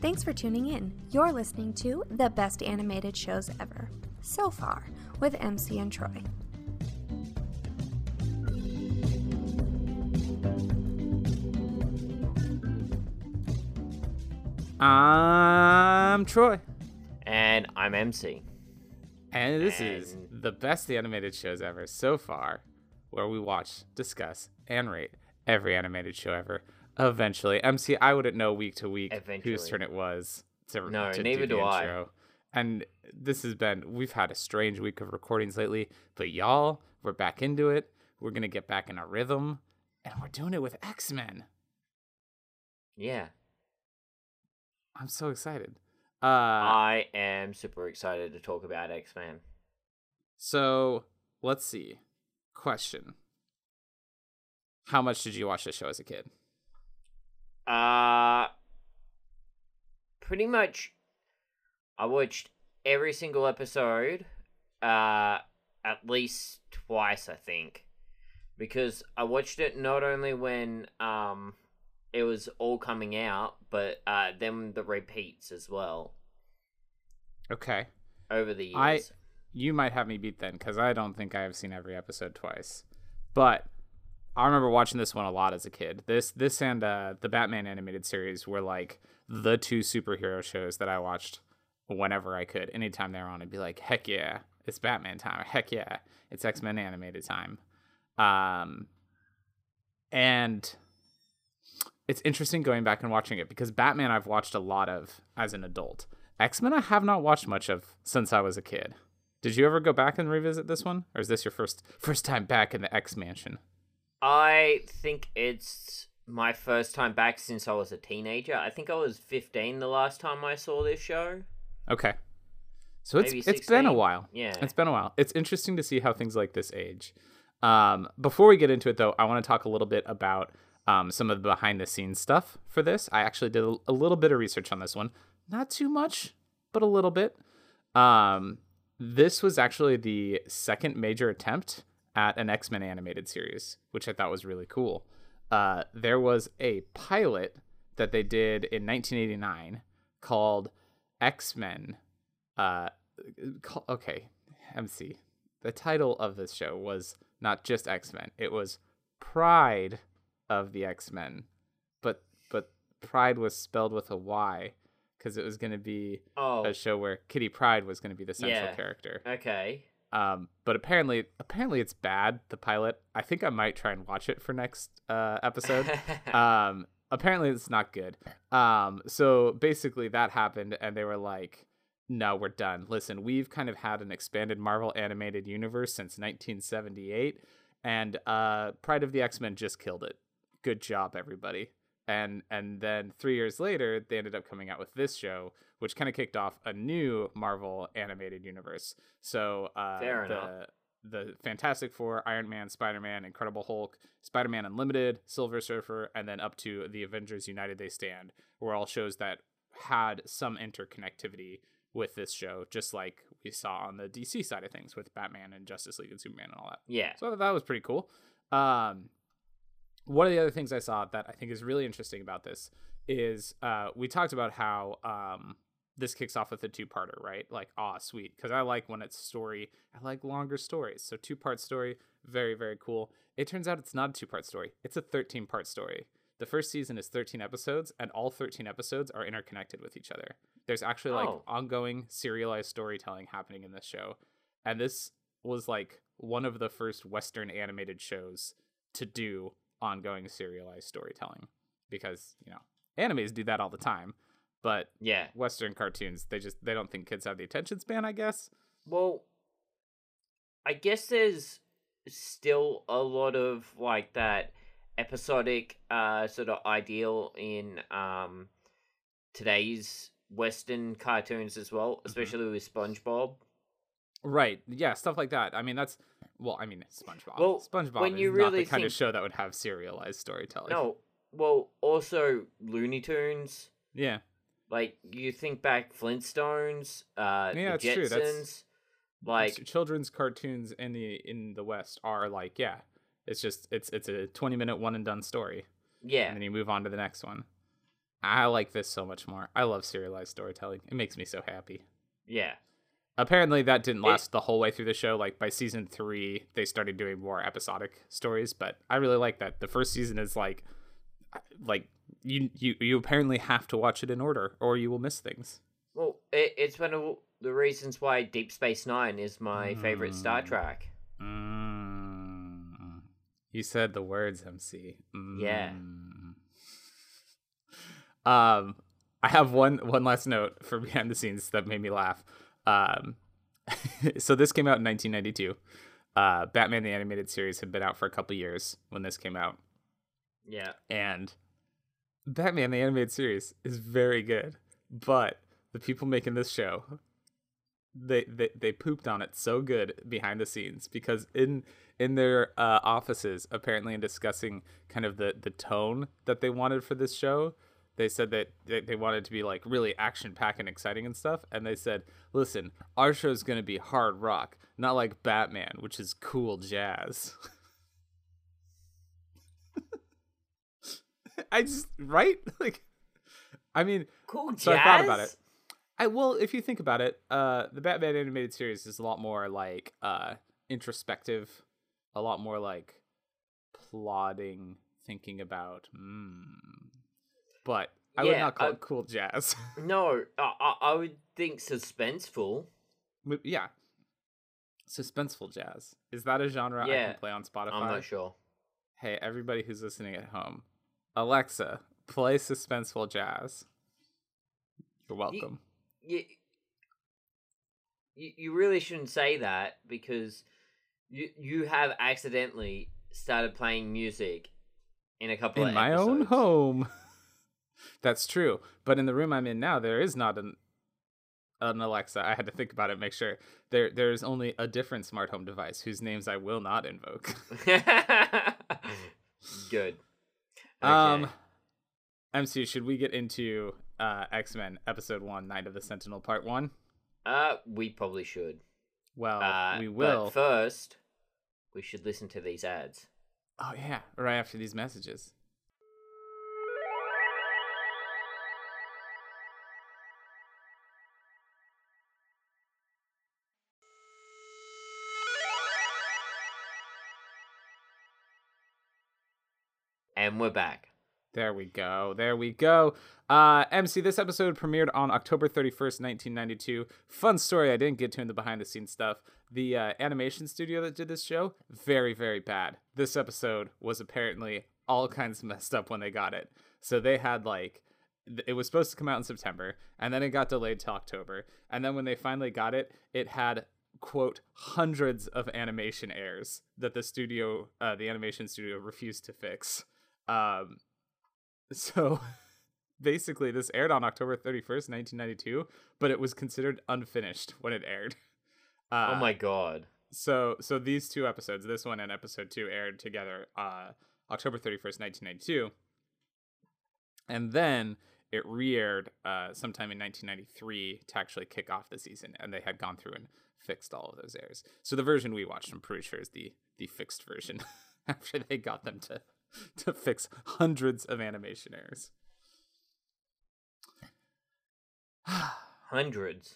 Thanks for tuning in. You're listening to the best animated shows ever, so far, with MC and Troy. I'm Troy. And I'm MC. And this is the best animated shows ever so far, where we watch, discuss, and rate every animated show ever. Eventually. MC, I wouldn't know week to week whose turn it was to neither do the do intro. And we've had a strange week of recordings lately, but y'all, we're back into it. We're going to get back in a rhythm, and we're doing it with X-Men. Yeah. I'm so excited. I am super excited to talk about X-Men. So, let's see. Question. How much did you watch this show as a kid? Pretty much, I watched every single episode, at least twice, I think. Because I watched it not only when, it was all coming out, but then the repeats as well. Okay. Over the years. You might have me beat then, because I don't think I have seen every episode twice. But I remember watching this one a lot as a kid. This and the Batman animated series were like the two superhero shows that I watched whenever I could. Anytime they were on, I'd be like, heck yeah, it's Batman time. Heck yeah, it's X-Men animated time. And it's interesting going back and watching it because Batman I've watched a lot of as an adult. X-Men I have not watched much of since I was a kid. Did you ever go back and revisit this one? Or is this your first time back in the X-Mansion? I think it's my first time back since I was a teenager. I think I was 15 the last time I saw this show. Okay. So it's been a while. Yeah. It's been a while. It's interesting to see how things like this age. Before we get into it, though, I want to talk a little bit about some of the behind-the-scenes stuff for this. I actually did a little bit of research on this one. Not too much, but a little bit. This was actually the second major attempt at an X-Men animated series, which I thought was really cool. There was a pilot that they did in 1989 called X-Men. Okay, MC. The title of this show was not just X-Men. It was Pride of the X-Men. But Pride was spelled with a Y because it was going to be a show where Kitty Pryde was going to be the central character. Okay. But apparently it's bad, the pilot. I think I might try and watch it for next episode. Apparently it's not good. So basically that happened and they were like, no, we're done. Listen, we've kind of had an expanded Marvel animated universe since 1978 and Pride of the X-Men just killed it. Good job, everybody. And then 3 years later, they ended up coming out with this show, which kind of kicked off a new Marvel animated universe. So the Fantastic Four, Iron Man, Spider-Man, Incredible Hulk, Spider-Man Unlimited, Silver Surfer, and then up to the Avengers United They Stand, were all shows that had some interconnectivity with this show, just like we saw on the DC side of things with Batman and Justice League and Superman and all that. Yeah. So I thought that was pretty cool. One of the other things I saw that I think is really interesting about this is we talked about how this kicks off with a two-parter, right? Like, sweet. Because I like when it's story. I like longer stories. So two-part story, very, very cool. It turns out it's not a two-part story. It's a 13-part story. The first season is 13 episodes, and all 13 episodes are interconnected with each other. There's actually ongoing serialized storytelling happening in this show. And this was like one of the first Western animated shows to do ongoing serialized storytelling because animes do that all the time, but Western cartoons they don't think kids have the attention span, I guess. Well, I guess there's still a lot of like that episodic sort of ideal in today's Western cartoons as well, especially with SpongeBob. Right. Yeah, stuff like that. I mean, SpongeBob. Well, SpongeBob when is you not really the kind of show that would have serialized storytelling. No. Well, also Looney Tunes. Yeah. Like, you think back Flintstones, the it's Jetsons. true. That's, like children's cartoons in the West are like, it's just it's a 20-minute one and done story. Yeah. And then you move on to the next one. I like this so much more. I love serialized storytelling. It makes me so happy. Yeah. Apparently that didn't last the whole way through the show. Like by season 3, they started doing more episodic stories, but I really like that. The first season is like you apparently have to watch it in order or you will miss things. Well, it's one of the reasons why Deep Space Nine is my favorite Star Trek. You said the words, MC. Yeah. I have one last note for behind the scenes that made me laugh. So this came out in 1992. Batman the Animated Series had been out for a couple years when this came out. Yeah. And Batman the Animated Series is very good, but the people making this show, they pooped on it so good behind the scenes, because in their offices, apparently in discussing kind of the tone that they wanted for this show, they said that they wanted to be like really action-packed and exciting and stuff, and they said, listen, our show's going to be hard rock, not like Batman, which is cool jazz. Right? Like, I mean, cool jazz? So I thought about it. Well, if you think about it, the Batman animated series is a lot more like introspective, a lot more like plodding, thinking about. But I would not call it cool jazz. No, I would think suspenseful. Yeah, suspenseful jazz. Is that a genre I can play on Spotify? I'm not sure. Hey, everybody who's listening at home, Alexa, play suspenseful jazz. You're welcome. You really shouldn't say that, because you have accidentally started playing music in a couple of episodes. In my own home. That's true. But in the room I'm in now, there is not an Alexa. I had to think about it, make sure. There's only a different smart home device whose names I will not invoke. Good. Okay. MC, should we get into X-Men Episode 1, Night of the Sentinel Part 1? We probably should. Well, we will. But first, we should listen to these ads. Oh, yeah. Right after these messages. And we're back. There we go. MC, this episode premiered on October 31st, 1992. Fun story I didn't get to in the behind-the-scenes stuff. The animation studio that did this show, very, very bad. This episode was apparently all kinds messed up when they got it. So they had, like, it was supposed to come out in September, and then it got delayed to October. And then when they finally got it, it had, quote, hundreds of animation errors that the animation studio refused to fix. So basically this aired on October 31st, 1992, but it was considered unfinished when it aired. Oh my God. So these two episodes, this one and episode 2, aired together October 31st, 1992. And then it re-aired sometime in 1993 to actually kick off the season, and they had gone through and fixed all of those errors. So the version we watched, I'm pretty sure, is the fixed version after they got them to fix hundreds of animation errors. Hundreds.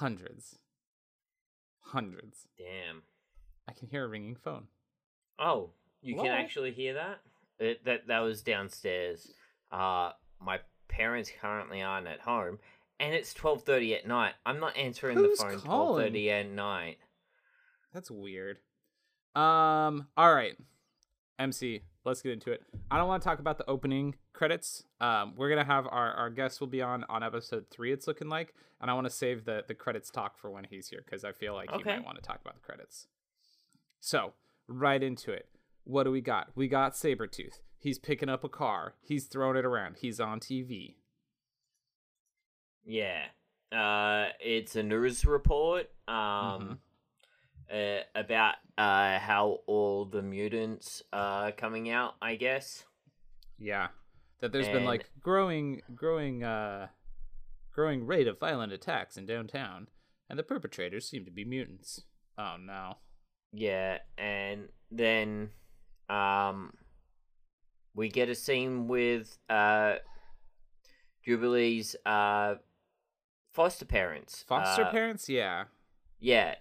Damn. I can hear a ringing phone. Oh, you can actually hear that? That was downstairs. My parents currently aren't at home, and it's 12:30 at night. I'm not answering the phone 12:30 at night. That's weird. All right. MC, let's get into it. I don't want to talk about the opening credits. We're going to have our guest will be on episode 3, it's looking like. And I want to save the credits talk for when he's here, because I feel like he might want to talk about the credits. So, right into it. What do we got? We got Sabretooth. He's picking up a car. He's throwing it around. He's on TV. Yeah. It's a news report. About how all the mutants are coming out, I guess. Yeah, that there's been like growing rate of violent attacks in downtown, and the perpetrators seem to be mutants. Oh no. Yeah, and then we get a scene with Jubilee's foster parents. Foster parents, yeah. Yeah,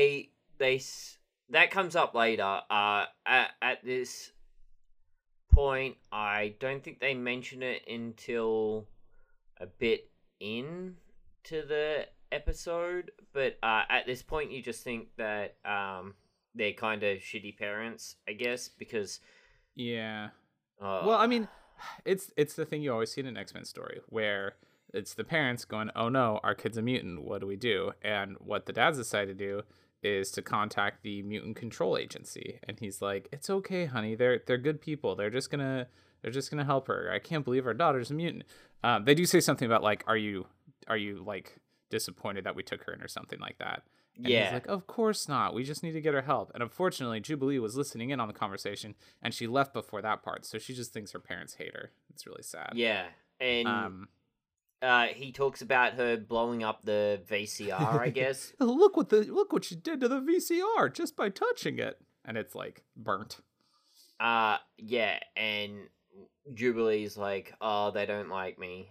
that comes up later. At this point, I don't think they mention it until a bit into the episode, but at this point, you just think that they're kind of shitty parents, I guess, because yeah. Well, I mean, it's the thing you always see in an X-Men story where it's the parents going, "Oh no, our kid's a mutant. What do we do?" And what the dads decide to do is to contact the mutant control agency, and he's like, "It's okay, honey. They're good people. They're just gonna help her. I can't believe our daughter's a mutant." They do say something about like, "Are you like disappointed that we took her in or something like that?" And he's like, "Of course not. We just need to get her help." And unfortunately, Jubilee was listening in on the conversation, and she left before that part, so she just thinks her parents hate her. It's really sad. Yeah, and he talks about her blowing up the VCR, I guess. look what she did to the VCR just by touching it, and it's like burnt. Yeah, and Jubilee's like, "Oh, they don't like me,"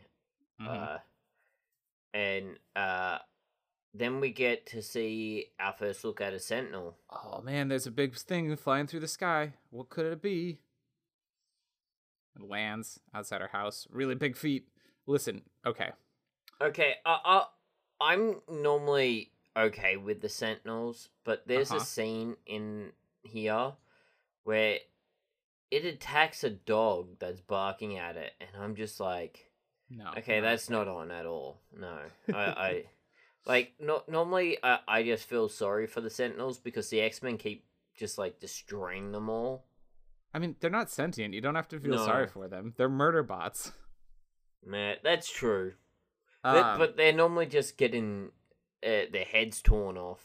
and then we get to see our first look at a Sentinel. Oh man, there's a big thing flying through the sky. What could it be? It lands outside our house. Really big feet. Listen, okay. Okay, I'm normally okay with the Sentinels, but there's a scene in here where it attacks a dog that's barking at it, and I'm just like, no. Okay, that's not on at all. No, I like normally I just feel sorry for the Sentinels because the X-Men keep just like destroying them all. I mean, they're not sentient. You don't have to feel sorry for them. They're murder bots. Man, that's true. But they're normally just getting their heads torn off.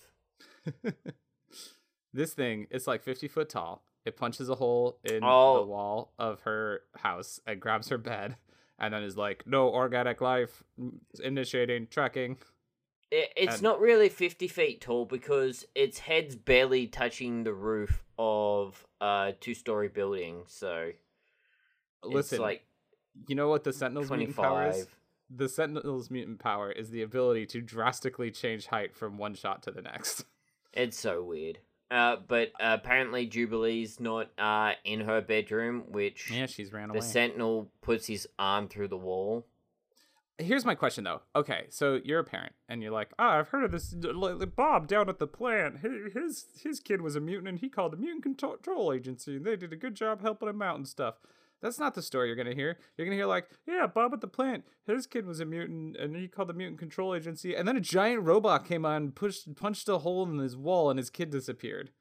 This thing, it's like 50 foot tall. It punches a hole in the wall of her house and grabs her bed, and then is like, "No organic life, initiating tracking." It's not really 50 feet tall because its head's barely touching the roof of a 2-story building. So, listen, it's like, you know what the Sentinel's 25. mutant power is? The Sentinel's mutant power is the ability to drastically change height from one shot to the next. It's so weird. But apparently Jubilee's not in her bedroom, which she's ran away. The Sentinel puts his arm through the wall. Here's my question, though. Okay, so you're a parent, and you're like, I've heard of this Bob down at the plant. His kid was a mutant, and he called the Mutant Control Agency, and they did a good job helping him out and stuff. That's not the story you're going to hear. You're going to hear like, yeah, Bob at the plant, his kid was a mutant, and he called the Mutant Control Agency, and then a giant robot came on, punched a hole in his wall, and his kid disappeared.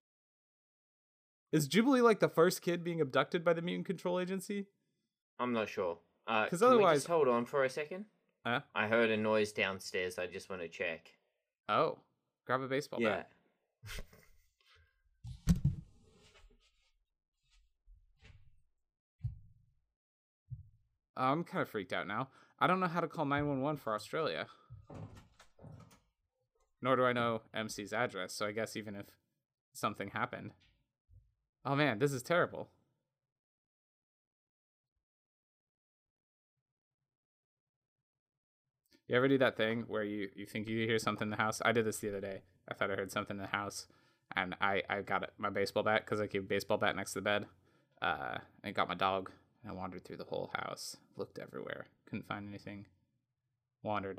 Is Jubilee like the first kid being abducted by the Mutant Control Agency? I'm not sure. Because otherwise, otherwise, we just hold on for a second. Huh? I heard a noise downstairs. I just want to check. Oh, grab a baseball bat. I'm kind of freaked out now. I don't know how to call 911 for Australia. Nor do I know MC's address, so I guess even if something happened. Oh man, this is terrible. You ever do that thing where you think you hear something in the house? I did this the other day. I thought I heard something in the house, and I got my baseball bat because I keep a baseball bat next to the bed. And got my dog, and I wandered through the whole house, looked everywhere, couldn't find anything. Wandered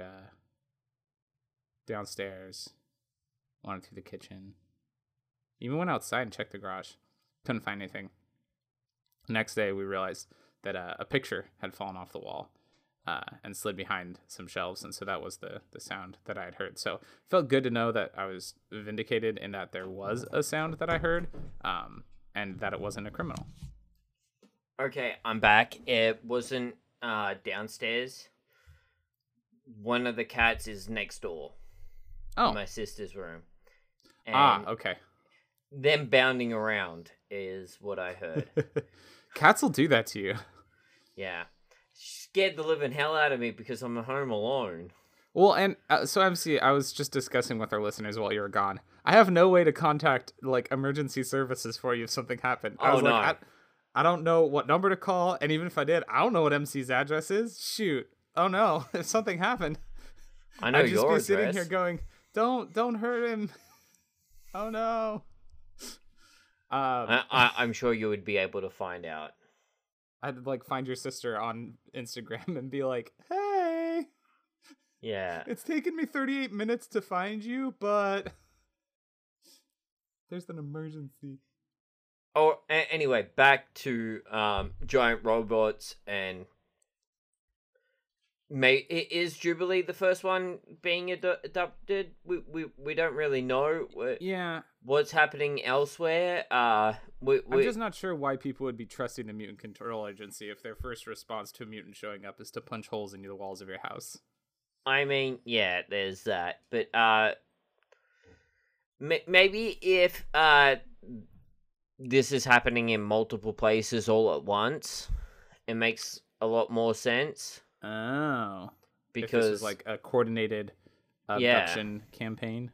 downstairs, wandered through the kitchen. Even went outside and checked the garage, couldn't find anything. Next day, we realized that a picture had fallen off the wall. And slid behind some shelves, and so that was the sound that I had heard. So it felt good to know that I was vindicated in that there was a sound that I heard, and that it wasn't a criminal. Okay, I'm back. It wasn't downstairs. One of the cats is next door. Oh. In my sister's room. And okay. Them bounding around is what I heard. Cats will do that to you. Yeah. Scared the living hell out of me because I'm home alone. Well, and so MC, I was just discussing with our listeners while you were gone. I have no way to contact like emergency services for you if something happened. I was like, I don't know what number to call, and even if I did, I don't know what MC's address is. Shoot, oh no, if something happened, I know I'd just your be sitting address. here going, don't hurt him. Oh no. I'm sure you would be able to find out. I'd like find your sister on Instagram and be like, hey, Yeah. it's taken me 38 minutes to find you, but there's an emergency. Oh, anyway, back to giant robots and is Jubilee the first one being adopted? We don't really know. Yeah, What's happening elsewhere? I'm just not sure why people would be trusting the Mutant Control Agency if their first response to a mutant showing up is to punch holes in the walls of your house. I mean, yeah, there's that, but maybe if this is happening in multiple places all at once, it makes a lot more sense. Oh, Because if this is like a coordinated abduction campaign.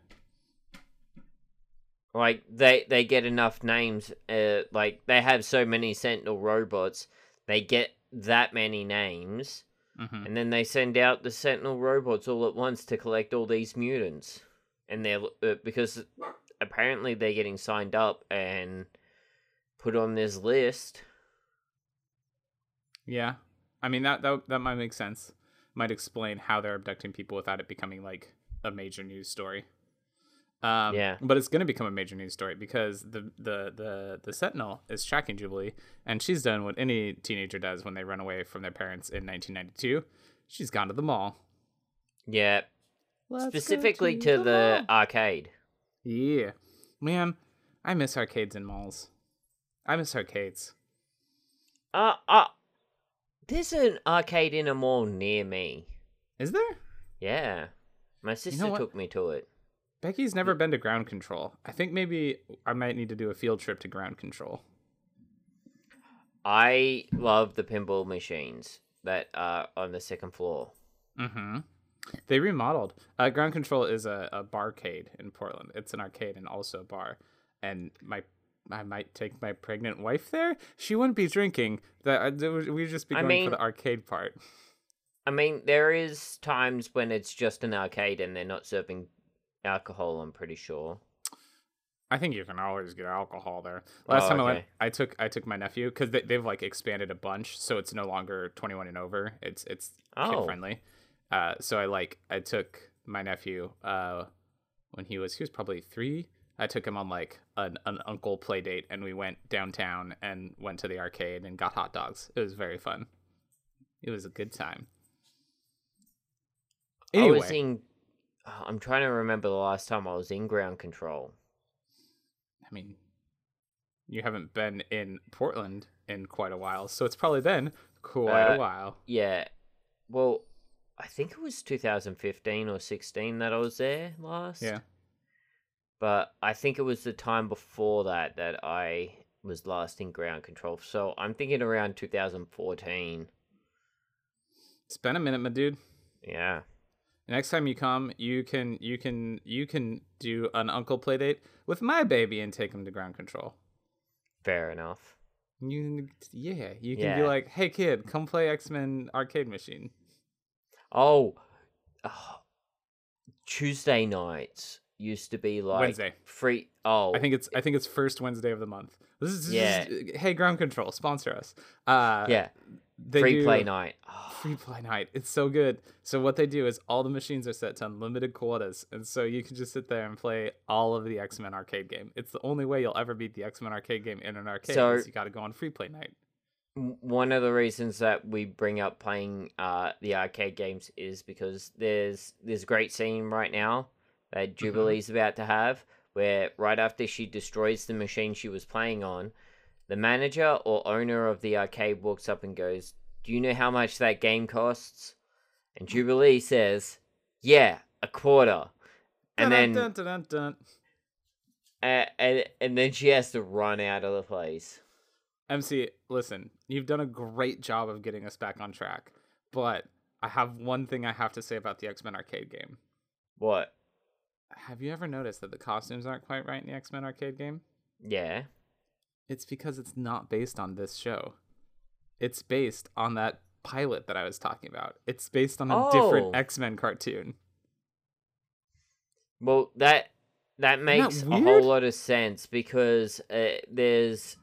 Like they get enough names. Like they have so many Sentinel robots, they get that many names, and then they send out the Sentinel robots all at once to collect all these mutants, and they're because apparently they're getting signed up and put on this list. Yeah, I mean that might make sense. Might explain how they're abducting people without it becoming like a major news story. Yeah, but it's going to become a major news story because the Sentinel is tracking Jubilee, and she's done what any teenager does when they run away from their parents in 1992. She's gone to the mall. Yeah, Let's specifically go to the arcade. Yeah, man, I miss arcades and malls. I miss arcades. There's an arcade in a mall near me. Is there? Yeah, my sister what? took me to it. Becky's never been to Ground Control. I think maybe I might need to do a field trip to Ground Control. I love the pinball machines that are on the second floor. Mm-hmm. They remodeled. Ground Control is a barcade in Portland. It's an arcade and also a bar. And I might take my pregnant wife there. She wouldn't be drinking. We'd just be going for the arcade part. I mean, there is times when it's just an arcade and they're not serving alcohol, I'm pretty sure. I think you can always get alcohol there. Last time I went, I took my nephew because they've like expanded a bunch, so it's no longer 21 and over. It's kid friendly. So I took my nephew when he was probably 3. I took him on like an uncle play date, and we went downtown and went to the arcade and got hot dogs. It was very fun. It was a good time. Anyway, I'm trying to remember the last time I was in Ground Control. I mean, you haven't been in Portland in quite a while, so it's probably been quite a while. Yeah. Well, I think it was 2015 or 16 that I was there last. Yeah. But I think it was the time before that I was last in Ground Control. So I'm thinking around 2014. It's been a minute, my dude. Yeah. Next time you come, you can do an uncle play date with my baby and take him to Ground Control. Fair enough. You can be like, hey kid, come play X-Men arcade machine. Oh, Tuesday nights used to be like Wednesday. Free. Oh, I think it's first Wednesday of the month. This is hey, Ground Control, sponsor us. Free play night. Free play night. It's so good. So what they do is all the machines are set to unlimited quotas, and so you can just sit there and play all of the X-Men arcade game. It's the only way you'll ever beat the X-Men arcade game in an arcade. So you got to go on free play night. One of the reasons that we bring up playing the arcade games is because there's this great scene right now that Jubilee's about to have, where right after she destroys the machine she was playing on, the manager or owner of the arcade walks up and goes, "Do you know how much that game costs?" And Jubilee says, "Yeah, $0.25." And and then she has to run out of the place. MC, listen, you've done a great job of getting us back on track, but I have one thing I have to say about the X-Men arcade game. What? Have you ever noticed that the costumes aren't quite right in the X-Men arcade game? Yeah. It's because it's not based on this show. It's based on that pilot that I was talking about. It's based on a different Oh. X-Men cartoon. Well, that makes a whole weird? lot of sense because there's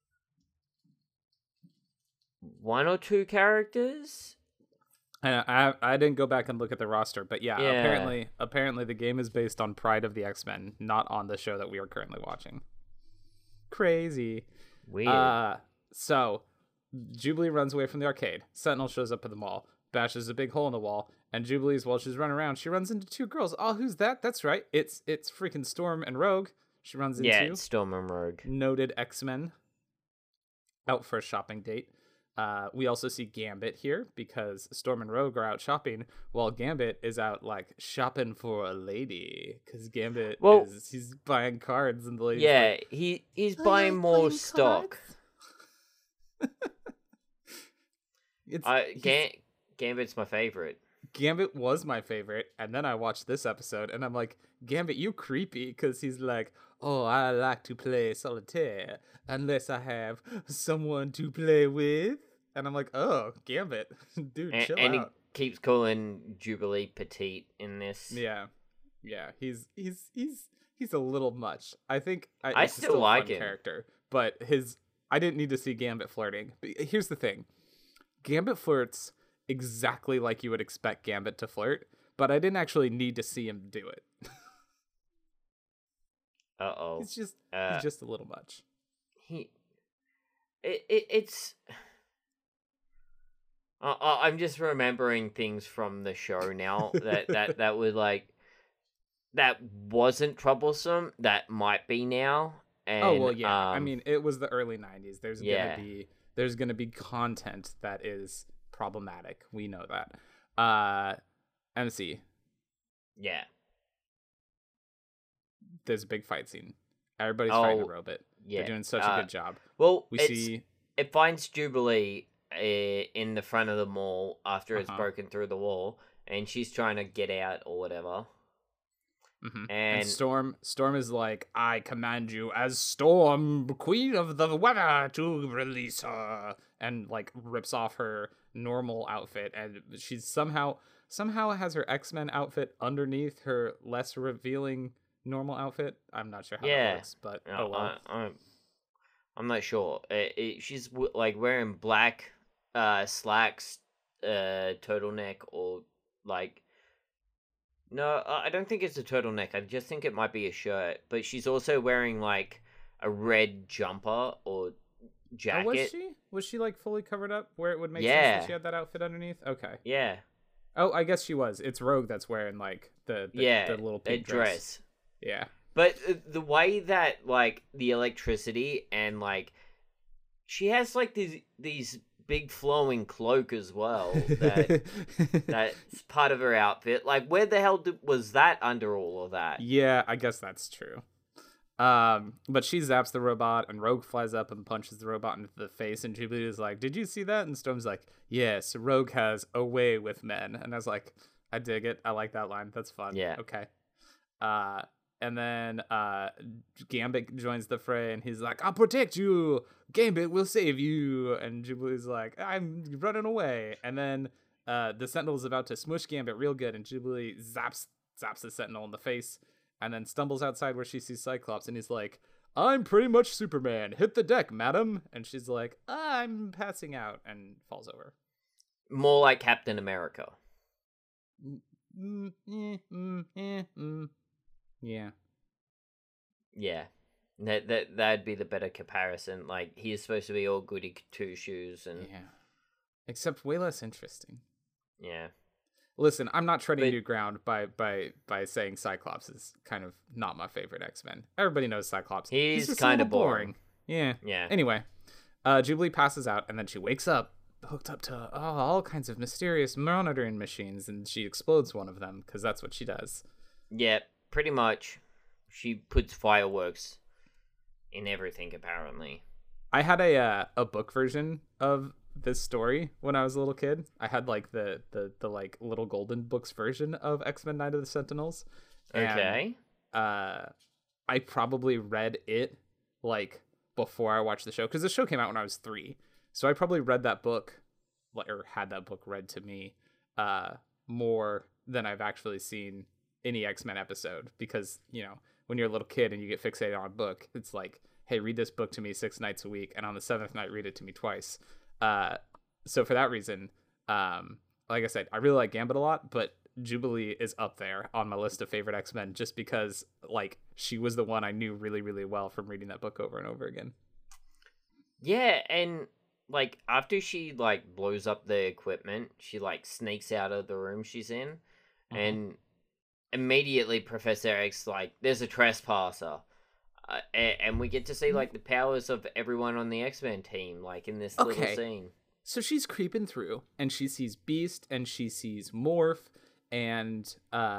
one or two characters. I didn't go back and look at the roster, but yeah, Yeah. apparently the game is based on Pride of the X-Men, not on the show that we are currently watching. Crazy. Weird. So Jubilee runs away from the arcade. Sentinel shows up at the mall, bashes a big hole in the wall, and Jubilee's while she's running around, she runs into two girls. Oh, who's that? That's right. It's freaking Storm and Rogue. She runs Yeah, into it's Storm and Rogue. noted X-Men out for a shopping date. We also see Gambit here because Storm and Rogue are out shopping while Gambit is out like shopping for a lady because Gambit he's buying cards and the lady's Yeah, like, he's "I buying like more playing stock. It's Gambit's my favorite. Gambit was my favorite, and then I watched this episode and I'm like, Gambit, you creepy, because he's like, oh, I like to play solitaire unless I have someone to play with. And I'm like, oh, Gambit, dude, chill And out. he keeps calling Jubilee petite in this. Yeah, he's a little much. I think I it's still like a fun him. character, but I didn't need to see Gambit flirting. But here's the thing, Gambit flirts exactly like you would expect Gambit to flirt, but I didn't actually need to see him do it. Uh-oh. He's just a little much. It's I'm just remembering things from the show now that was like that wasn't troublesome. That might be now. And, Oh well, yeah. I mean, it was the early '90s. Yeah. There's gonna be content that is problematic. We know that. MC, yeah. there's a big fight scene. Everybody's fighting a Oh, robot. Yeah, They're doing such a good job. Well, We see it finds Jubilee in the front of the mall after it's Uh-huh. broken through the wall, and she's trying to get out or whatever. and And Storm is like, I command you as Storm, Queen of the Weather, to release her, and like rips off her normal outfit, and she's somehow has her X-Men outfit underneath her less revealing normal outfit. I'm not sure how that works, but oh well. I'm not sure. She's like wearing black slacks, turtleneck, or like. No, I don't think it's a turtleneck. I just think it might be a shirt. But she's also wearing like a red jumper or jacket. Oh, was she? Was she like fully covered up where it would make sense Yeah. that she had that outfit underneath? Okay. Yeah. Oh, I guess she was. It's Rogue that's wearing like the little pink dress. Yeah. But the way that like the electricity and like she has like these big flowing cloak as well that's part of her outfit. Like where the hell was that under all of that? Yeah, I guess that's true. But she zaps the robot, and Rogue flies up and punches the robot into the face, and Jubilee is like, did you see that? And Storm's like, yes, Rogue has a way with men. And I was like, I dig it. I like that line. That's fun. Yeah. Okay. And then Gambit joins the fray, and he's like, I'll protect you. Gambit will save you. And Jubilee's like, I'm running away. And then the Sentinel is about to smush Gambit real good, and Jubilee zaps the Sentinel in the face, and then stumbles outside where she sees Cyclops, and he's like, I'm pretty much Superman. Hit the deck, madam. And she's like, I'm passing out, and falls over. More like Captain America. Yeah. Yeah. That'd be the better comparison. Like he's supposed to be all goody two shoes and Yeah. Except way less interesting. yeah. Listen, I'm not treading But- new ground by saying Cyclops is kind of not my favorite X-Men. Everybody knows Cyclops. He's just a kinda little boring. Yeah. Yeah. Anyway, Jubilee passes out, and then she wakes up hooked up to all kinds of mysterious monitoring machines, and she explodes one of them because that's what she does. Yeah, pretty much. She puts fireworks in everything apparently. I had a book version of this story when I was a little kid. I had like the like little golden books version of X-Men Night of the Sentinels. Okay. And, I probably read it like before I watched the show, because the show came out when I was 3. So I probably read that book or had that book read to me more than I've actually seen any X-Men episode, because, you know, when you're a little kid and you get fixated on a book, it's like, hey, read this book to me 6 nights a week, and on the 7th night, read it to me twice. So for that reason, like I said, I really like Gambit a lot, but Jubilee is up there on my list of favorite X-Men just because, like, she was the one I knew really, really well from reading that book over and over again. Yeah, and, like, after she, like, blows up the equipment, she, like, sneaks out of the room she's in, and immediately Professor X, like, there's a trespasser. And we get to see, like, the powers of everyone on the X-Men team, like, in this little scene. So she's creeping through, and she sees Beast, and she sees Morph, and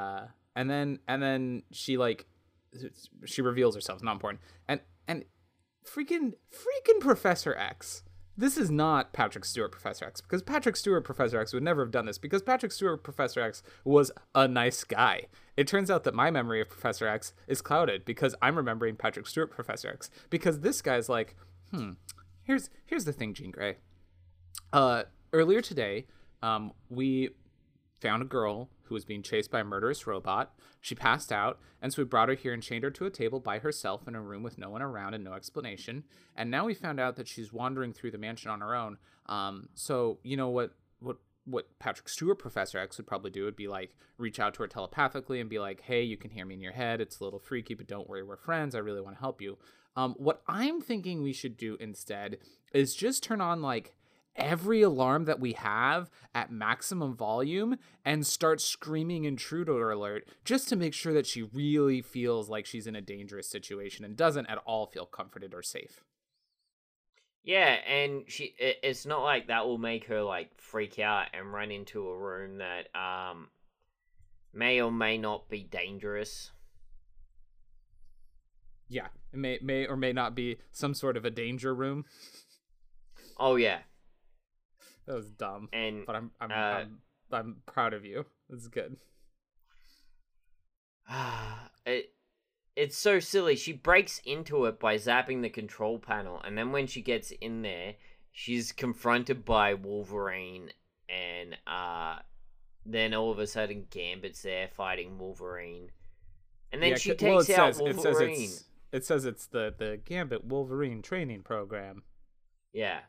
then she, like, she reveals herself. Not important. And freaking Professor X. This is not Patrick Stewart Professor X, because Patrick Stewart Professor X would never have done this, because Patrick Stewart Professor X was a nice guy. It turns out that my memory of Professor X is clouded because I'm remembering Patrick Stewart Professor X, because this guy's like, here's the thing, Jean Grey. Earlier today, we found a girl who was being chased by a murderous robot. She passed out, and so we brought her here and chained her to a table by herself in a room with no one around and no explanation. And now we found out that she's wandering through the mansion on her own. So you know what Patrick Stewart Professor X would probably do would be like reach out to her telepathically and be like, hey, you can hear me in your head. It's a little freaky, but don't worry, we're friends. I really want to help you. What I'm thinking we should do instead is just turn on, like, every alarm that we have at maximum volume and start screaming intruder alert, just to make sure that she really feels like she's in a dangerous situation and doesn't at all feel comforted or safe. Yeah, and it's not like that will make her, like, freak out and run into a room that may or may not be dangerous. Yeah, it may or may not be some sort of a danger room. Oh yeah. That was dumb, and but I'm proud of you. It's good. It's so silly. She breaks into it by zapping the control panel, and then when she gets in there, she's confronted by Wolverine, and then all of a sudden Gambit's there fighting Wolverine, and then she takes out Wolverine. It says it's the Gambit Wolverine training program. Yeah.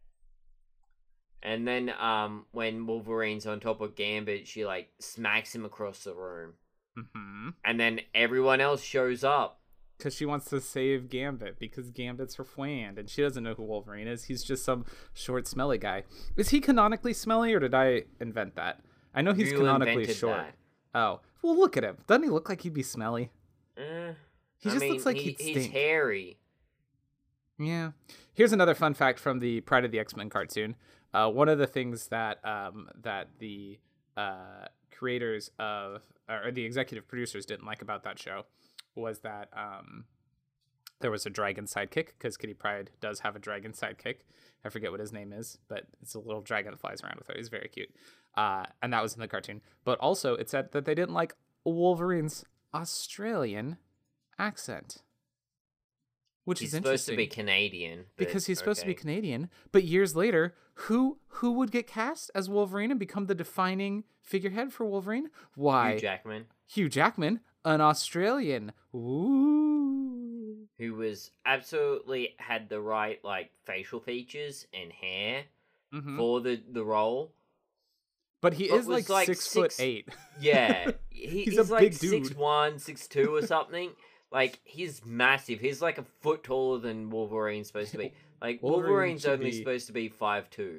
And then when Wolverine's on top of Gambit, she, like, smacks him across the room. Mm-hmm. And then everyone else shows up. Because she wants to save Gambit, because Gambit's her friend, and she doesn't know who Wolverine is. He's just some short, smelly guy. Is he canonically smelly, or did I invent that? I know he's canonically short. That. Oh. Well, look at him. Doesn't he look like he'd be smelly? He just looks like he'd stink. He's hairy. Yeah. Here's another fun fact from the Pride of the X-Men cartoon. One of the things that that the creators of, or the executive producers didn't like about that show was that there was a dragon sidekick, because Kitty Pryde does have a dragon sidekick. I forget what his name is, but it's a little dragon that flies around with her. He's very cute. And that was in the cartoon. But also it said that they didn't like Wolverine's Australian accent. Which is interesting. He's supposed to be Canadian. Because he's supposed to be Canadian. But years later, who would get cast as Wolverine and become the defining figurehead for Wolverine? Why? Hugh Jackman, an Australian. Ooh. Who was absolutely had the right, like, facial features and hair for the role. But he is like 6'8". Yeah. He's a like big dude. 6'1", 6'2", or something. Like, he's massive. He's like a foot taller than Wolverine's supposed to be. Like, Wolverine's only supposed to be 5'2".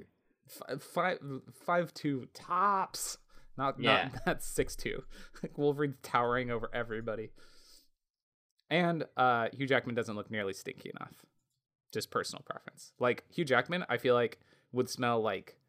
5'2" tops. Not 6'2". Like, Wolverine's towering over everybody. And Hugh Jackman doesn't look nearly stinky enough. Just personal preference. Like, Hugh Jackman, I feel like, would smell like...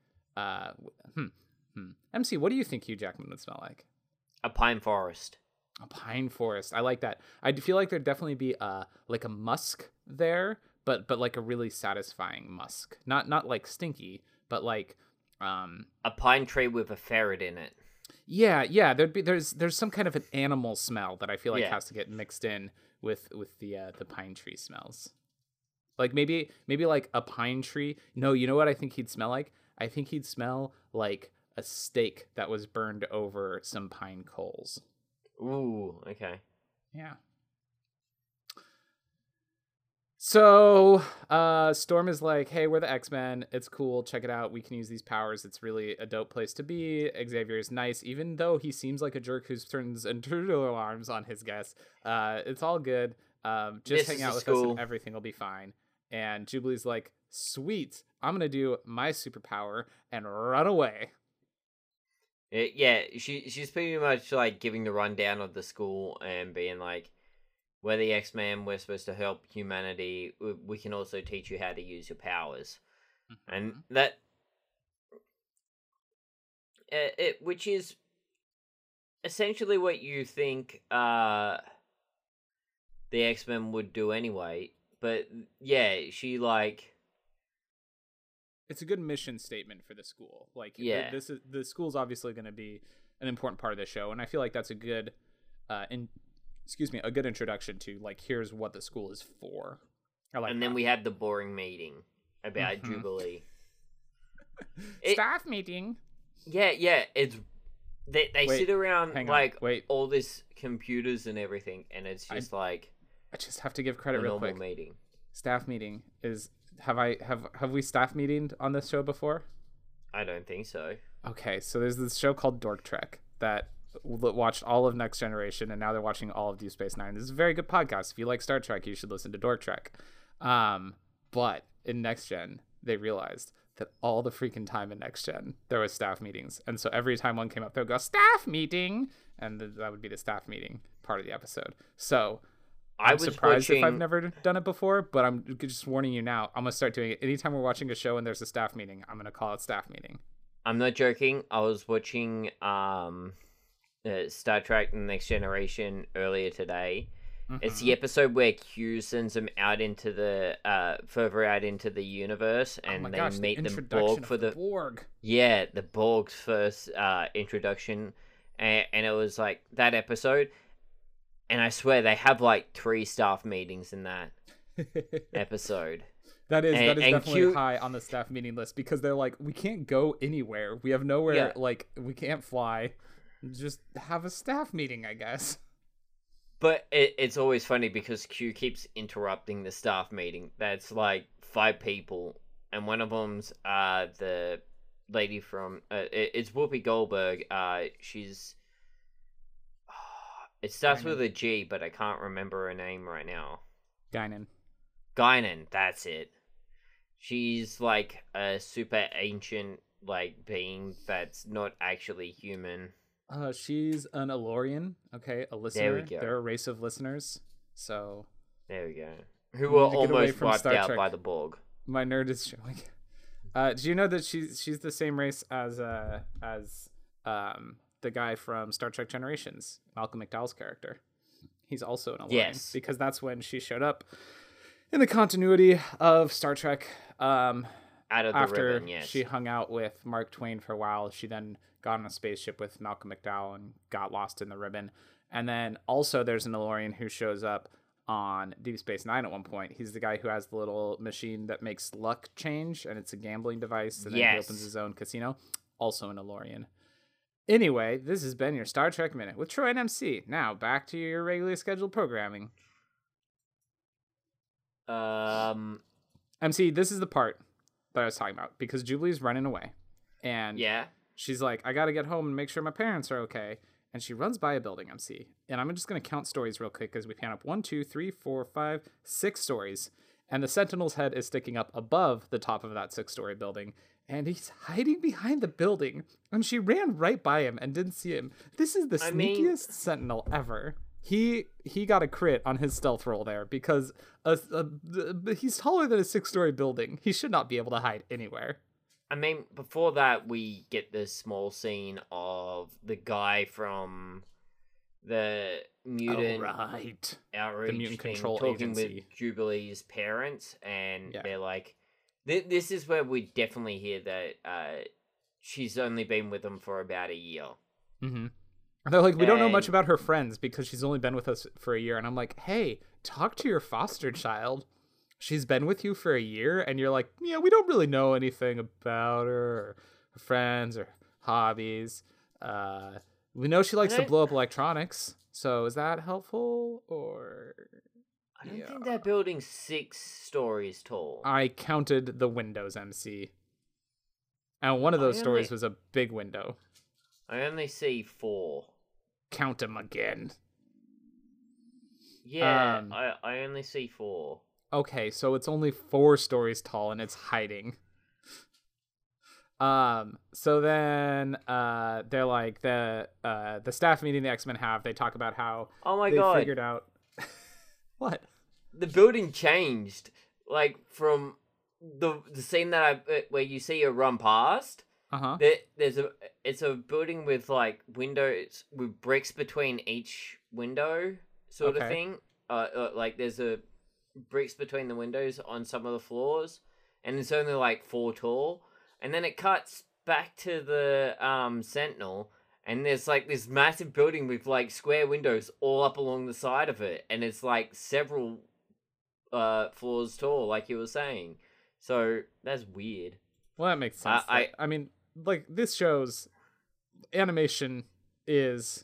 MC, what do you think Hugh Jackman would smell like? A pine forest. A pine forest. I like that. I feel like there'd definitely be like a musk there, but like a really satisfying musk. Not like stinky, but like a pine tree with a ferret in it. Yeah. There's some kind of an animal smell that I feel like has to get mixed in with the pine tree smells. Like maybe like a pine tree. No, you know what I think he'd smell like? I think he'd smell like a steak that was burned over some pine coals. Ooh, okay. Yeah. So Storm is like, hey, we're the X-Men. It's cool. Check it out. We can use these powers. It's really a dope place to be. Xavier is nice, even though he seems like a jerk who turns intruder alarms on his guests. It's all good. Just hang out with us and everything will be fine. And Jubilee's like, sweet. I'm going to do my superpower and run away. Yeah, she's pretty much like giving the rundown of the school and being like, we're the X-Men, we're supposed to help humanity, we can also teach you how to use your powers. Mm-hmm. And that... which is essentially what you think the X-Men would do anyway. But yeah, she like... It's a good mission statement for the school. Like, yeah. The school's obviously going to be an important part of the show, and I feel like that's a good... a good introduction to, like, here's what the school is for. And then we had the boring meeting about Jubilee. Staff meeting. Yeah, it's... They sit around, all this computers and everything, and it's just I just have to give credit real quick. Meeting. Staff meeting is... Have we staff meetinged on this show before? I don't think so. Okay, so there's this show called Dork Trek that... watched all of Next Generation, and now they're watching all of Deep Space Nine. This is a very good podcast. If you like Star Trek, you should listen to Dork Trek. But in Next Gen, they realized that all the freaking time in Next Gen, there was staff meetings. And so every time one came up, they would go, staff meeting! And that would be the staff meeting part of the episode. So I'm surprised if I've never done it before, but I'm just warning you now. I'm going to start doing it. Anytime we're watching a show and there's a staff meeting, I'm going to call it staff meeting. I'm not joking. I was watching... Star Trek: The Next Generation earlier today. Mm-hmm. It's the episode where Q sends them out into the further out into the universe, and meet the Borg for the Borg. Yeah, the Borg's first introduction, and it was like that episode. And I swear they have like 3 staff meetings in that episode. That is definitely high on the staff meeting list, because they're like, we can't go anywhere. We have nowhere. Like, we can't fly. Just have a staff meeting, I guess. But it's always funny because Q keeps interrupting the staff meeting. That's like 5 people, and one of them's the lady from it's Whoopi Goldberg. She's it starts with a G, but I can't remember her name right now. Guinan, that's it. She's like a super ancient like being that's not actually human. She's an Elorian, okay, a listener. There we go. They're a race of listeners, so... There we go. Who were almost wiped out by the Borg. My nerd is showing. Do you know that she's the same race as the guy from Star Trek Generations, Malcolm McDowell's character? He's also an Elorian. Yes. Because that's when she showed up in the continuity of Star Trek. Out of the after ribbon, yes. She hung out with Mark Twain for a while, she then got on a spaceship with Malcolm McDowell and got lost in the ribbon. And then also there's an Elorian who shows up on Deep Space Nine at one point. He's the guy who has the little machine that makes luck change, and it's a gambling device, and then he opens his own casino. Also an Elorian. Anyway, this has been your Star Trek Minute with Troy and MC. Now, back to your regularly scheduled programming. MC, this is the part that I was talking about, because Jubilee's running away. And she's like, I gotta get home and make sure my parents are okay. And she runs by a building, MC. And I'm just going to count stories real quick, because we count up 1, 2, 3, 4, 5, 6 stories. And the Sentinel's head is sticking up above the top of that 6-story building. And he's hiding behind the building. And she ran right by him and didn't see him. This is the sneakiest Sentinel ever. He got a crit on his stealth roll there, because he's taller than a 6-story building. He should not be able to hide anywhere. I mean, before that, we get this small scene of the guy from the mutant outreach the mutant thing control talking agency with Jubilee's parents, and they're like, this is where we definitely hear that she's only been with them for about a year. Mm-hmm. They're like, we don't know much about her friends because she's only been with us for a year. And I'm like, hey, talk to your foster child. she's been with you for a year and you're like, yeah, we don't really know anything about her or her friends or hobbies. We know she likes to blow up electronics. So is that helpful or? I don't think that building's 6 stories tall. I counted the windows, MC. And one of those stories was a big window. I only see 4. Count them again. Yeah, I only see 4. Okay, so it's only 4 stories tall and it's hiding. So then they're like the staff meeting the X-Men have, they talk about how they figured out what? The building changed. Like from the scene that where you see her run past. Uh-huh. It's a building with like windows with bricks between each window sort of thing. Like there's a bricks between the windows on some of the floors, and it's only like 4 tall. And then it cuts back to the Sentinel, and there's like this massive building with like square windows all up along the side of it, and it's like several floors tall, like you were saying. So that's weird. Well, that makes sense. I mean, like this show's animation is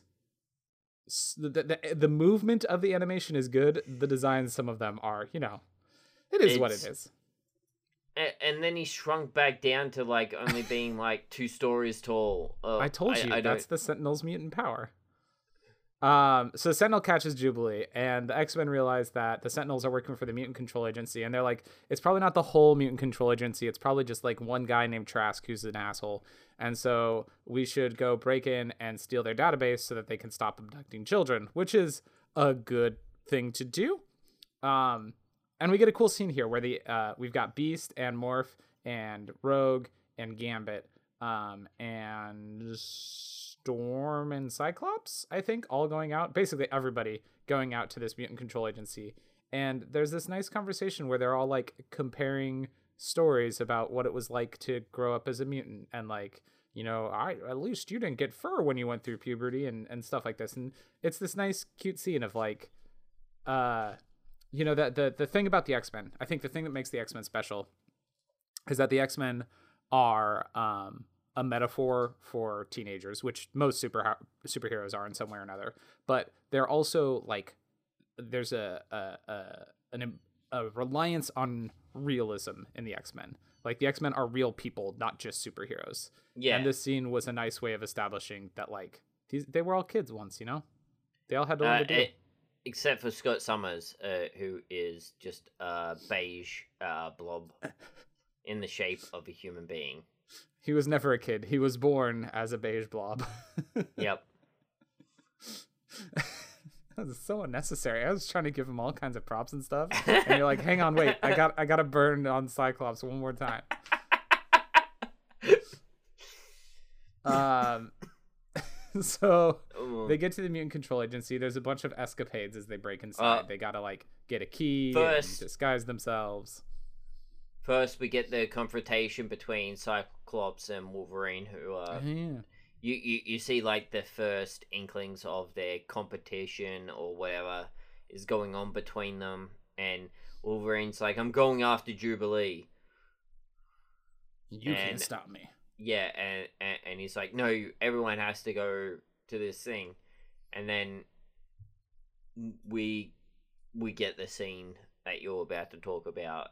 the movement of the animation is good. The designs, some of them are, it is what it is. And then he shrunk back down to like only being like 2 stories tall. I told you that's the Sentinel's mutant power. So Sentinel catches Jubilee, and the X-Men realize that the Sentinels are working for the Mutant Control Agency, and they're like, it's probably not the whole Mutant Control Agency. It's probably just like one guy named Trask who's an asshole, and so we should go break in and steal their database so that they can stop abducting children, which is a good thing to do. And we get a cool scene here where we've got Beast and Morph and Rogue and Gambit and Storm and Cyclops, I think, all going out. Basically everybody going out to this Mutant Control Agency. And there's this nice conversation where they're all like comparing stories about what it was like to grow up as a mutant. And like, at least you didn't get fur when you went through puberty and stuff like this. And it's this nice, cute scene of like, the thing about the X-Men, I think the thing that makes the X-Men special is that the X-Men are a metaphor for teenagers, which most superheroes are in some way or another. But they're also like, there's a reliance on realism in the X-Men. Like the X-Men are real people, not just superheroes. Yeah. And this scene was a nice way of establishing that like they were all kids once, they all had to learn to do it. Except for Scott Summers, who is just a beige blob in the shape of a human being. He was never a kid. He was born as a beige blob. Yep. That was so unnecessary. I was trying to give him all kinds of props and stuff, and you're like, "Hang on, wait. I got to burn on Cyclops one more time." So they get to the Mutant Control Agency. There's a bunch of escapades as they break inside. They gotta like get a key and disguise themselves. First, we get the confrontation between Cyclops and Wolverine, who you see like the first inklings of their competition or whatever is going on between them, and Wolverine's like, "I'm going after Jubilee. You can't stop me." Yeah, and he's like, "No, everyone has to go to this thing," and then we get the scene that you're about to talk about.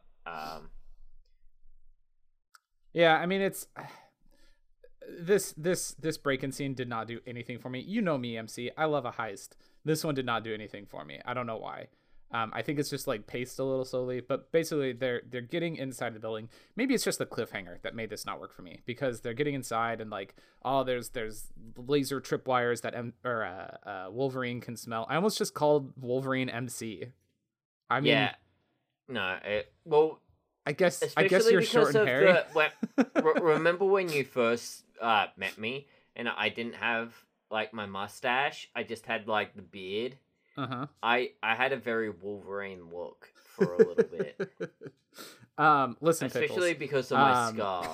Yeah, I mean, it's this break-in scene did not do anything for me. You know me, MC. I love a heist. This one did not do anything for me. I don't know why. I think it's just like paced a little slowly, but basically they're getting inside the building. Maybe it's just the cliffhanger that made this not work for me, because they're getting inside and like, there's laser tripwires that Wolverine can smell. I almost just called Wolverine MC. I mean, yeah, no, well, I guess you're short and hairy. Remember when you first met me and I didn't have like my mustache? I just had like the beard. Uh-huh. I had a very Wolverine look for a little bit. Listen, especially Pickles. Because of my scar.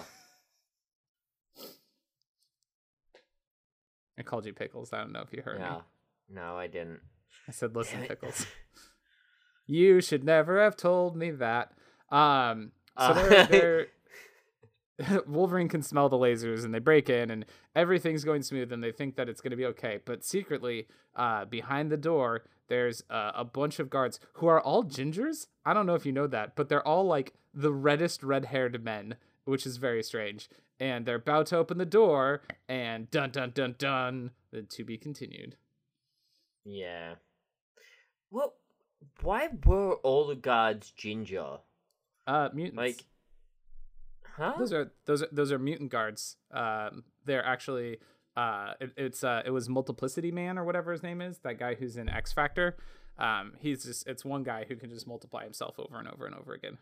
I called you Pickles. I don't know if you heard me. No, I didn't. I said, listen, Pickles. You should never have told me that. So they're Wolverine can smell the lasers, and they break in, and everything's going smooth, and they think that it's going to be okay. But secretly, behind the door, there's a bunch of guards who are all gingers. I don't know if you know that, but they're all like the reddest red-haired men, which is very strange. And they're about to open the door, and dun dun dun dun, the to be continued. Yeah. Well, why were all the guards ginger? Mutants. Like, huh? Those are mutant guards. They're actually it was Multiplicity Man or whatever his name is, that guy who's in X Factor. It's one guy who can just multiply himself over and over and over again.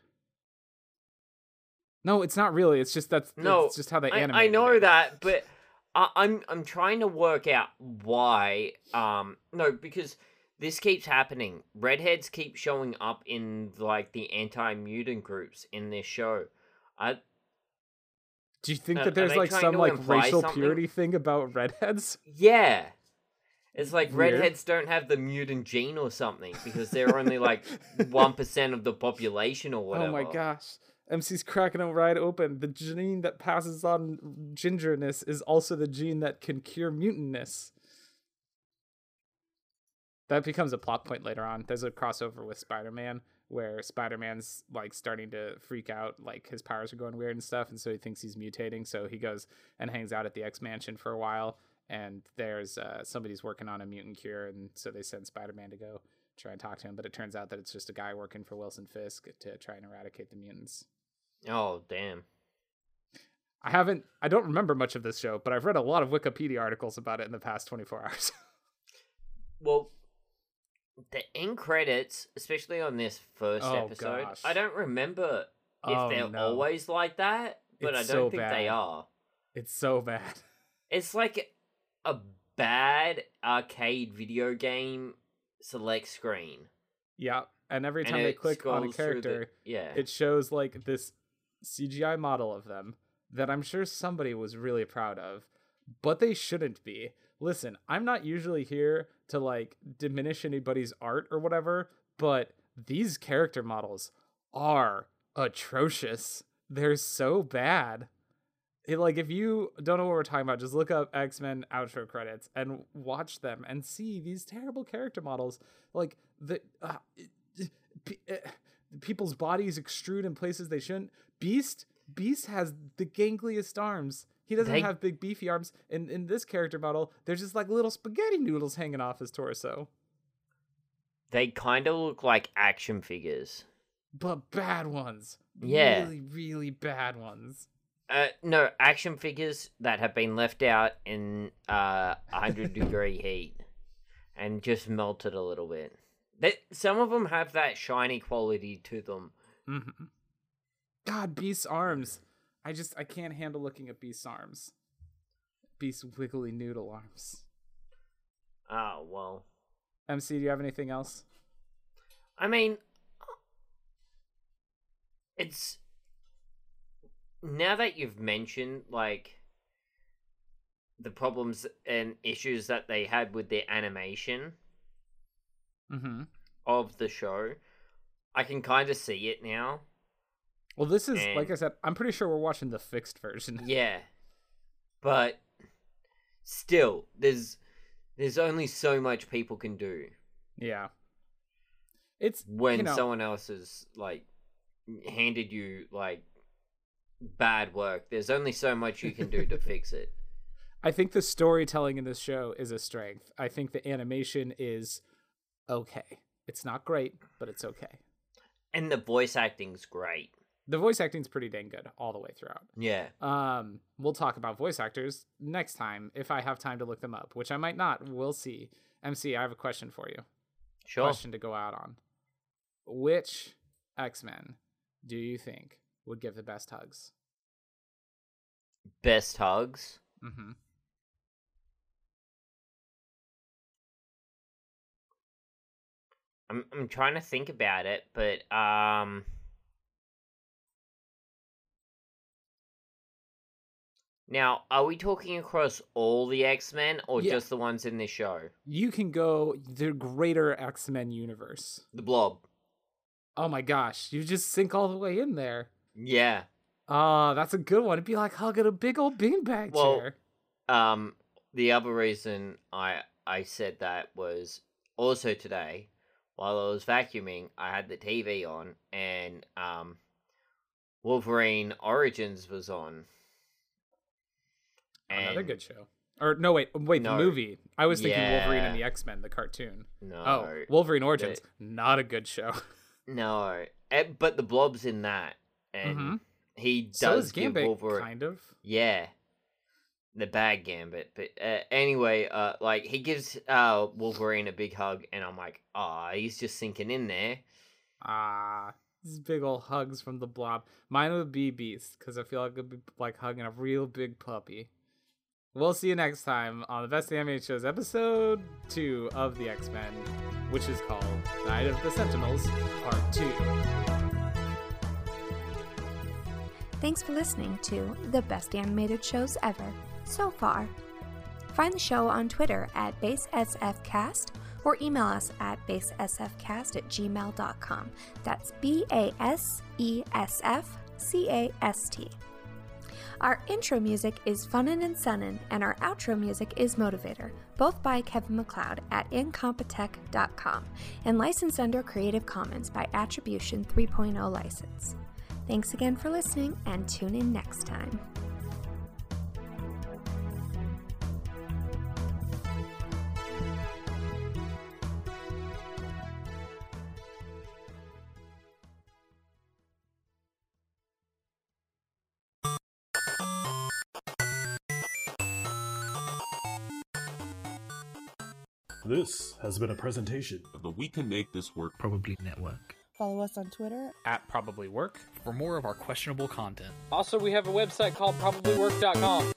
No, it's not really. It's just it's just how they animate. I know that, but I'm trying to work out why. No, because this keeps happening. Redheads keep showing up in like the anti-mutant groups in this show. Do you think that there's like some like racial purity thing about redheads? Yeah. It's like Weird. redheads don't have the mutant gene or something because they're only like 1% of the population or whatever. Oh my gosh. MC's cracking it right open. The gene that passes on gingerness is also the gene that can cure mutantness. That becomes a plot point later on. There's a crossover with Spider-Man where Spider-Man's like starting to freak out, like his powers are going weird and stuff, and so he thinks he's mutating, so he goes and hangs out at the X-Mansion for a while, and there's somebody's working on a mutant cure, and so they send Spider-Man to go try and talk to him, but it turns out that it's just a guy working for Wilson Fisk to try and eradicate the mutants. Oh, damn. I don't remember much of this show, but I've read a lot of Wikipedia articles about it in the past 24 hours. Well, the end credits, especially on this first episode, gosh. I don't remember if they're always like that, but It's I don't so think bad. they are. It's so bad. It's like a bad arcade video game select screen. Yeah, and every time And they it click on a scrolls through character, yeah. it shows like this CGI model of them that I'm sure somebody was really proud of, but they shouldn't be. Listen, I'm not usually here to like diminish anybody's art or whatever, but these character models are atrocious. They're so bad. Like, if you don't know what we're talking about, just look up X-Men outro credits and watch them and see these terrible character models. Like, people's bodies extrude in places they shouldn't. Beast has the gangliest arms. He doesn't have big beefy arms. In this character model, there's just like little spaghetti noodles hanging off his torso. They kind of look like action figures. But bad ones. Yeah. Really, really bad ones. No, action figures that have been left out in 100-degree heat and just melted a little bit. Some of them have that shiny quality to them. Mm-hmm. God, Beast's arms. I can't handle looking at Beast's arms. Beast's wiggly noodle arms. Oh, well. MC, do you have anything else? I mean, it's... Now that you've mentioned, like, the problems and issues that they had with their animation of the show, I can kind of see it now. Well, this is, like I said, I'm pretty sure we're watching the fixed version. Yeah. But still, there's only so much people can do. Yeah. It's when someone else has, like, handed you, like, bad work. There's only so much you can do to fix it. I think the storytelling in this show is a strength. I think the animation is okay. It's not great, but it's okay. And the voice acting's great. The voice acting's pretty dang good all the way throughout. Yeah. We'll talk about voice actors next time if I have time to look them up, which I might not. We'll see. MC, I have a question for you. Sure. Question to go out on. Which X-Men do you think would give the best hugs? Best hugs? Mm-hmm. I'm trying to think about it, but now, are we talking across all the X-Men or just the ones in this show? You can go the greater X-Men universe. The Blob. Oh my gosh, you just sink all the way in there. Yeah. Oh, that's a good one. It'd be like hugging a big old beanbag chair. The other reason I said that was also today, while I was vacuuming, I had the TV on, and Wolverine Origins was on. Another good show. Or no, wait, No. the movie. I was thinking Yeah. Wolverine and the X-Men, the cartoon. No. Oh, Wolverine Origins, not a good show. No. But the Blob's in that, and he So does is give Gambit, Wolverine. kind of. Yeah. The bad Gambit. But anyway, like, he gives Wolverine a big hug, and I'm like, he's just sinking in there. These big old hugs from the Blob. Mine would be Beast, because I feel like it'd be like hugging a real big puppy. We'll see you next time on the Best Animated Shows episode 2 of the X-Men, which is called Night of the Sentinels, Part 2. Thanks for listening to the Best Animated Shows Ever, so far. Find the show on Twitter at BaseSFcast or email us at basesfcast@gmail.com. That's BASESFCAST. Our intro music is Funnin' and Sunnin', and our outro music is Motivator, both by Kevin MacLeod at incompetech.com, and licensed under Creative Commons by Attribution 3.0 license. Thanks again for listening, and tune in next time. This has been a presentation of the We Can Make This Work Probably Network. Follow us on Twitter At Probably Work. For more of our questionable content. Also, we have a website called probablywork.com.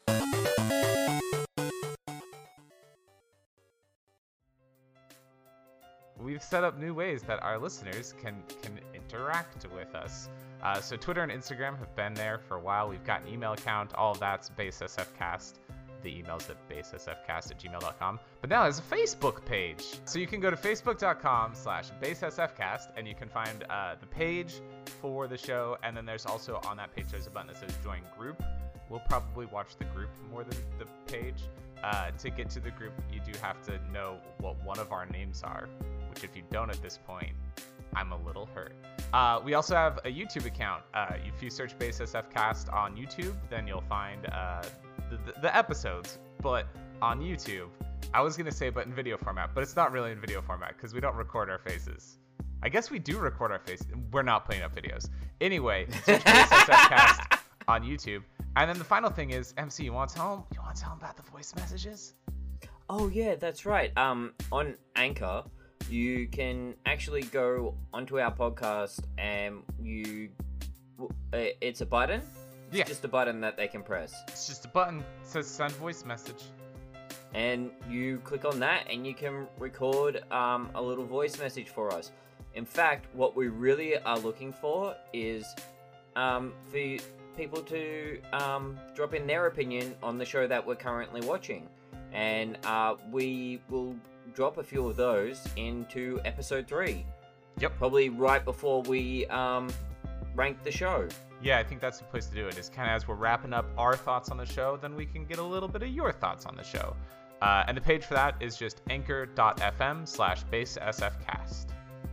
We've set up new ways that our listeners can interact with us. So Twitter and Instagram have been there for a while. We've got an email account. All of that's BaseSFcast. The email's at basesfcast@gmail.com. But now there's a Facebook page. So you can go to facebook.com/basesfcast, and you can find the page for the show. And then there's also on that page, there's a button that says join group. We'll probably watch the group more than the page. To get to the group, you do have to know what one of our names are, which if you don't at this point, I'm a little hurt. We also have a YouTube account. If you search BaseSFcast on YouTube, then you'll find the episodes. But on YouTube, I was going to say but in video format, but it's not really in video format because we don't record our faces. I guess we do record our faces. We're not putting up videos. Anyway, search BaseSFcast on YouTube. And then the final thing is, MC, you want to tell them about the voice messages? Oh, yeah, that's right. On Anchor, you can actually go onto our podcast and it's a button. Yeah. It's just a button that they can press. It's just a button. It says send voice message. And you click on that and you can record a little voice message for us. In fact, what we really are looking for is for people to drop in their opinion on the show that we're currently watching. And we will drop a few of those into episode 3. Yep. Probably right before we rank the show. Yeah, I think that's the place to do it. Is kind of as we're wrapping up our thoughts on the show, then we can get a little bit of your thoughts on the show. And the page for that is just anchor.fm/basesfcast.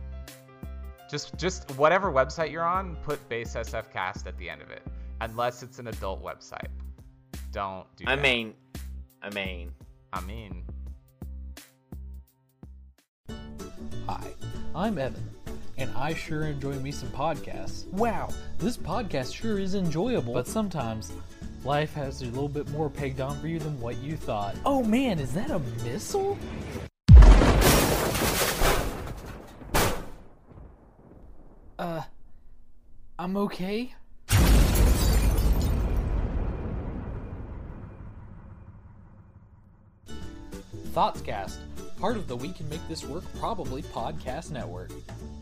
Just whatever website you're on, put BaseSFcast at the end of it. Unless it's an adult website. Don't do that. I mean. Hi, I'm Evan, and I sure enjoy me some podcasts. Wow, this podcast sure is enjoyable, but sometimes life has a little bit more pegged on for you than what you thought. Oh man, is that a missile? I'm okay. Thoughtscast, part of the We Can Make This Work Probably podcast network.